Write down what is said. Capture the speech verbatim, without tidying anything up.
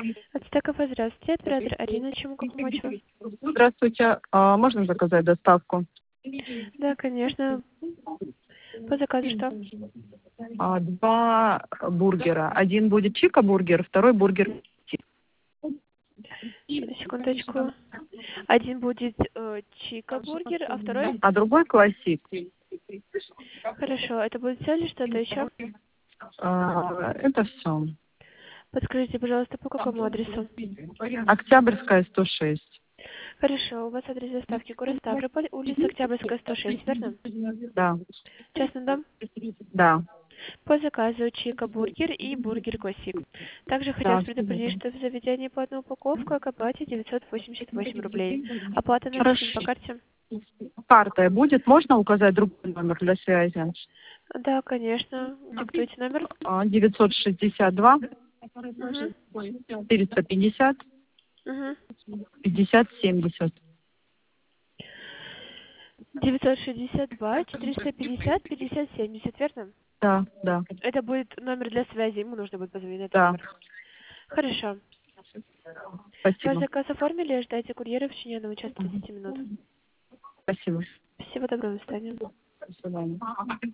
Ацтек кафе, здравствуйте. Оператор Арина, чем могу помочь вам? Здравствуйте. А, можно заказать доставку? Да, конечно. По заказу что? А, два бургера. Один будет чика-бургер, второй бургер. Секундочку. Один будет э, чика-бургер, а второй? А другой классик. Хорошо. Это будет все или что-то еще? А, это все. Подскажите, пожалуйста, по какому адресу? Октябрьская, сто шесть. Хорошо. У вас адрес доставки город Ставрополь, улица Октябрьская, сто шесть, верно? Да. Частный дом? Да. По заказу чика-бургер и бургер классик. Также хотелось Да. предупредить, что в заведении по одной упаковке к оплате девятьсот восемьдесят восемь рублей. Оплата наличными по Хорошо. карте? Карта будет? Можно указать другой номер для связи? Да, конечно. Диктуйте номер. А, девятьсот шестьдесят два Угу. четыреста пятьдесят Угу. пятьдесят семьдесят. девятьсот шестьдесят два четыреста пятьдесят пятьдесят семьдесят, верно? Да, да, Это будет номер для связи. Ему нужно будет позвонить на этот да. номер. Хорошо. Ваш Спасибо. заказ оформили, ожидайте курьера в течение одного часа тридцати минут. Спасибо. Всего доброго, до свидания. До свидания.